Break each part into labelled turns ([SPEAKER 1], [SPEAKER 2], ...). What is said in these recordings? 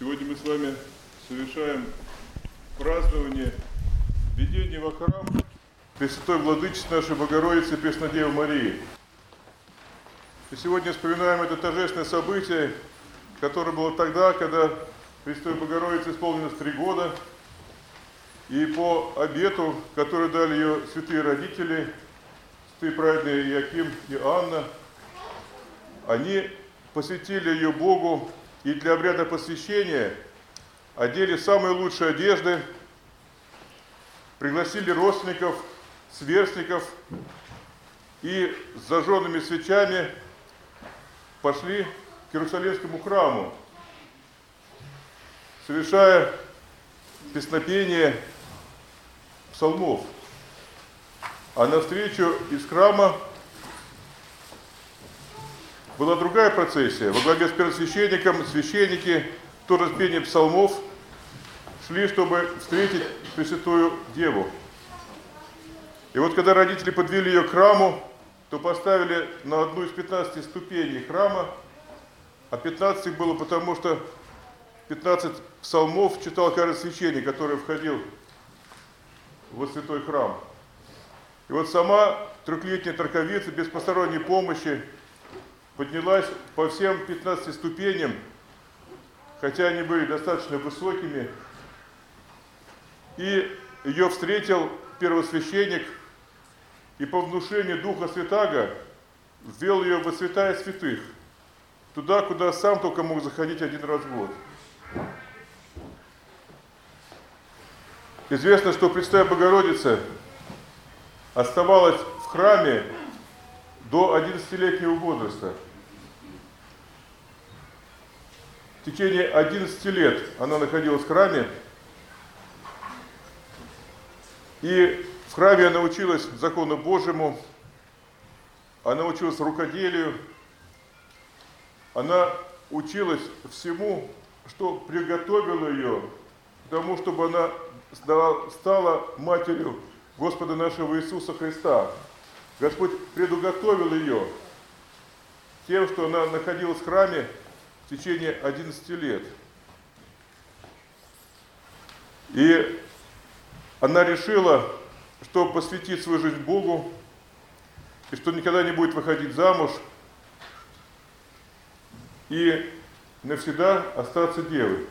[SPEAKER 1] Сегодня мы с вами совершаем празднование введения во храм Пресвятой Владычицы нашей Богородицы Преснодевы Марии. И сегодня вспоминаем это торжественное событие, которое было тогда, когда Пресвятой Богородице исполнилось 3 года, и по обету, который дали ее святые родители, святые праведные Иоаким и Анна, они посвятили ее Богу и для обряда посвящения одели самые лучшие одежды, пригласили родственников, сверстников и с зажженными свечами пошли к Иерусалимскому храму, совершая песнопение псалмов. А навстречу из храма была другая процессия. Во главе с первосвященником священники тоже с пением псалмов шли, чтобы встретить Пресвятую Деву. И вот когда родители подвели ее к храму, то поставили на одну из 15 ступеней храма, а 15 их было потому, что 15 псалмов читал каждый священник, который входил во святой храм. И вот сама трехлетняя траковица без посторонней помощи поднялась по всем 15 ступеням, хотя они были достаточно высокими, и ее встретил первосвященник, и по внушению Духа Святаго ввел ее во святая святых, туда, куда сам только мог заходить один раз в год. Известно, что Пресвятая Богородица оставалась в храме до 11-летнего возраста. В течение 11 лет она находилась в храме, и в храме она училась закону Божьему, она училась рукоделию, она училась всему, что приготовило ее к тому, чтобы она стала матерью Господа нашего Иисуса Христа. Господь предуготовил ее тем, что она находилась в храме в течение 11 лет. И она решила, что посвятит свою жизнь Богу, и что никогда не будет выходить замуж, и навсегда остаться девой.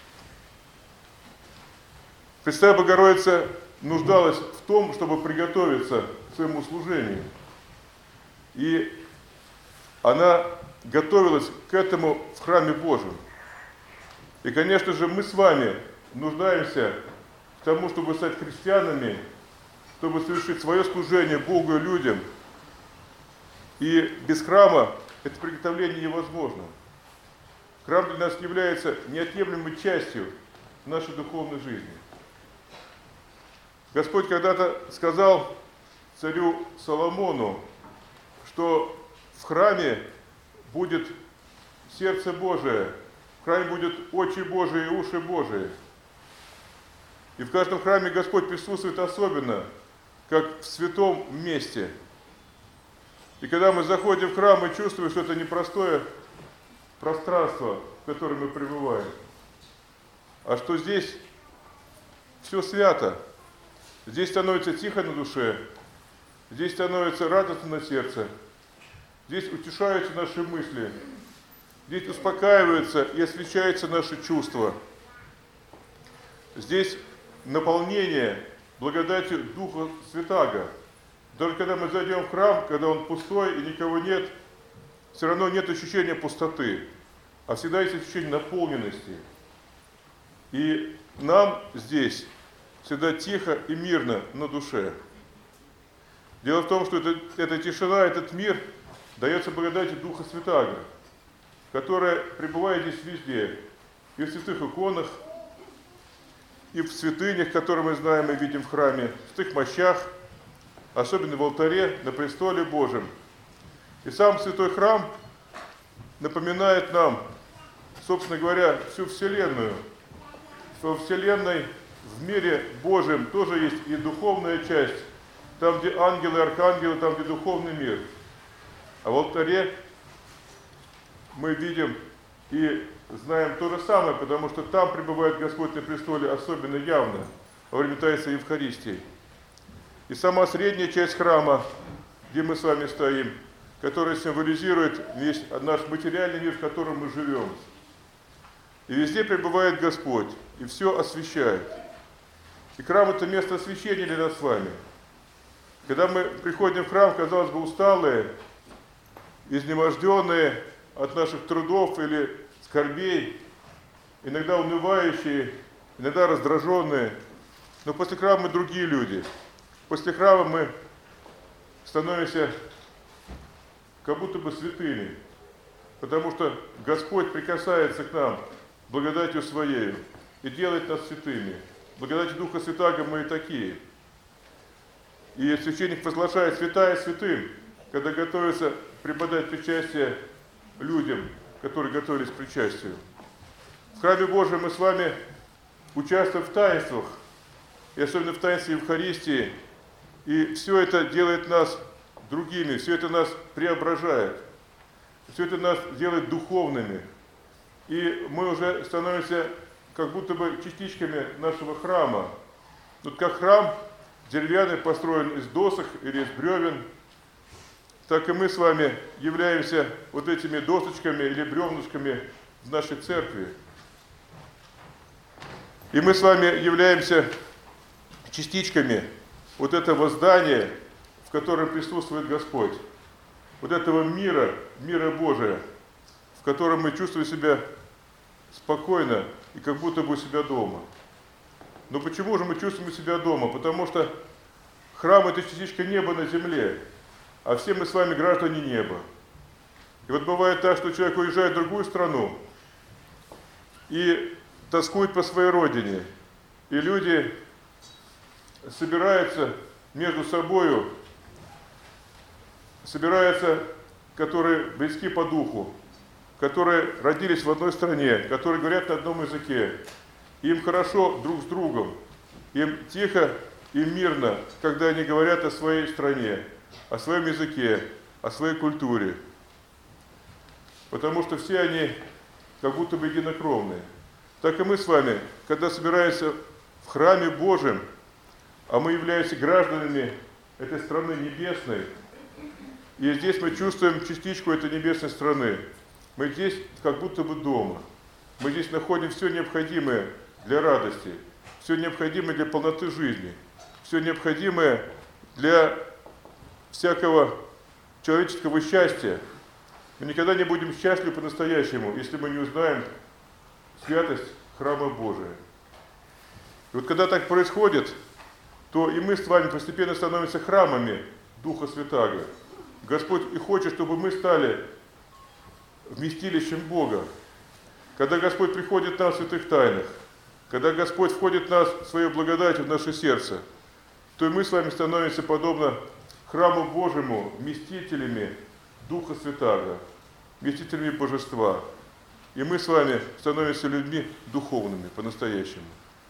[SPEAKER 1] Пресвятая Богородица нуждалась в том, чтобы приготовиться к своему служению. И она готовилась к этому в храме Божьем. И, конечно же, мы с вами нуждаемся к тому, чтобы стать христианами, чтобы совершить свое служение Богу и людям. И без храма это приготовление невозможно. Храм для нас является неотъемлемой частью нашей духовной жизни. Господь когда-то сказал царю Соломону, что в храме будет сердце Божие, в храме будут очи Божии и уши Божии. И в каждом храме Господь присутствует особенно, как в святом месте. И когда мы заходим в храм, мы чувствуем, что это непростое пространство, в котором мы пребываем, а что здесь все свято. Здесь становится тихо на душе, здесь становится радостно на сердце, здесь утешаются наши мысли, здесь успокаиваются и освещаются наши чувства. Здесь наполнение благодатью Духа Святаго. Даже когда мы зайдем в храм, когда он пустой и никого нет, все равно нет ощущения пустоты, а всегда есть ощущение наполненности. И нам здесь всегда тихо и мирно на душе. Дело в том, что эта тишина, этот мир дается благодатью Духа Святаго, которая пребывает здесь везде, и в святых иконах, и в святынях, которые мы знаем и видим в храме, в святых мощах, особенно в алтаре, на престоле Божьем. И сам святой храм напоминает нам, собственно говоря, всю Вселенную, что в Вселенной, в мире Божьем тоже есть и духовная часть, там, где ангелы, архангелы, там, где духовный мир. А в алтаре мы видим и знаем то же самое, потому что там пребывает Господь на престоле особенно явно во время таинства Евхаристии. И сама средняя часть храма, где мы с вами стоим, которая символизирует весь наш материальный мир, в котором мы живем. И везде пребывает Господь, и все освящает. И храм – это место освящения для нас с вами. Когда мы приходим в храм, казалось бы, усталые, изнеможденные от наших трудов или скорбей, иногда унывающие, иногда раздраженные, но после храма мы другие люди. После храма мы становимся как будто бы святыми, потому что Господь прикасается к нам благодатью Своею и делает нас святыми. Благодатью Духа Святаго мы и такие. И священник возглашает святая святым, когда готовится преподать причастие людям, которые готовились к причастию. В храме Божьем мы с вами участвуем в таинствах, и особенно в таинстве Евхаристии, и все это делает нас другими, все это нас преображает, все это нас делает духовными. И мы уже становимся как будто бы частичками нашего храма. Вот как храм деревянный построен из досок или из бревен, так и мы с вами являемся вот этими досочками или бревнышками в нашей церкви. И мы с вами являемся частичками вот этого здания, в котором присутствует Господь, вот этого мира, мира Божия, в котором мы чувствуем себя спокойно и как будто бы у себя дома. Но почему же мы чувствуем себя дома? Потому что храм – это частичка неба на земле, а все мы с вами граждане неба. И вот бывает так, что человек уезжает в другую страну и тоскует по своей родине, и люди собираются между собою, которые близки по духу, которые родились в одной стране, которые говорят на одном языке. Им хорошо друг с другом, им тихо и мирно, когда они говорят о своей стране, о своем языке, о своей культуре. Потому что все они как будто бы единокровные. Так и мы с вами, когда собираемся в храме Божьем, а мы являемся гражданами этой страны небесной, и здесь мы чувствуем частичку этой небесной страны. Мы здесь как будто бы дома. Мы здесь находим все необходимое для радости, все необходимое для полноты жизни, все необходимое для всякого человеческого счастья. Мы никогда не будем счастливы по-настоящему, если мы не узнаем святость храма Божия. И вот когда так происходит, то и мы с вами постепенно становимся храмами Духа Святаго. Господь и хочет, чтобы мы стали вместилищем Бога. Когда Господь приходит к нам в святых тайнах, когда Господь входит в нас своей благодатью в наше сердце, то и мы с вами становимся подобно храму Божьему, вместителями Духа Святаго, вместителями Божества. И мы с вами становимся людьми духовными по-настоящему.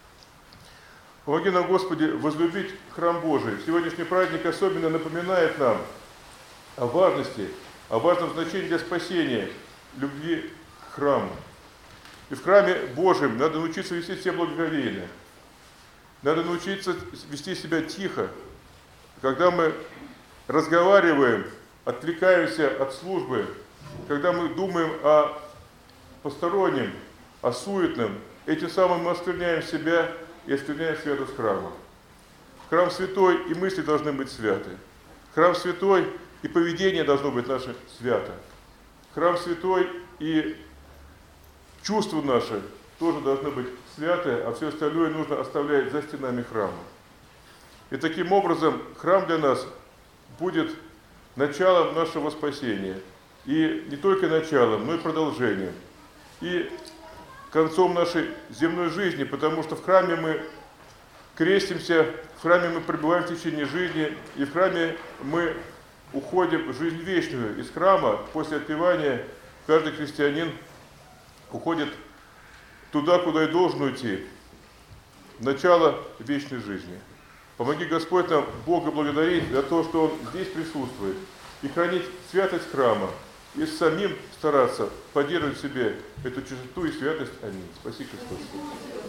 [SPEAKER 1] Помоги нам, Господи, возлюбить храм Божий. Сегодняшний праздник особенно напоминает нам о важности, о важном значении для спасения любви к храму. И в храме Божьем надо научиться вести себя благоговейно. Надо научиться вести себя тихо. Когда мы разговариваем, отвлекаемся от службы, когда мы думаем о постороннем, о суетном, этим самым мы оскверняем себя и оскверняем святость храма. Храм святой, и мысли должны быть святы. Храм святой, и поведение должно быть наше свято. Храм святой, и чувства наши тоже должны быть святы, а все остальное нужно оставлять за стенами храма. И таким образом храм для нас будет началом нашего спасения. И не только началом, но и продолжением. И концом нашей земной жизни, потому что в храме мы крестимся, в храме мы пребываем в течение жизни, и в храме мы уходим в жизнь вечную. Из храма после отпевания каждый христианин уходит туда, куда и должен уйти, в начало вечной жизни. Помоги Господь нам Бога благодарить за то, что Он здесь присутствует, и хранить святость храма, и самим стараться поддерживать в себе эту чистоту и святость. Аминь. Спаси Христос.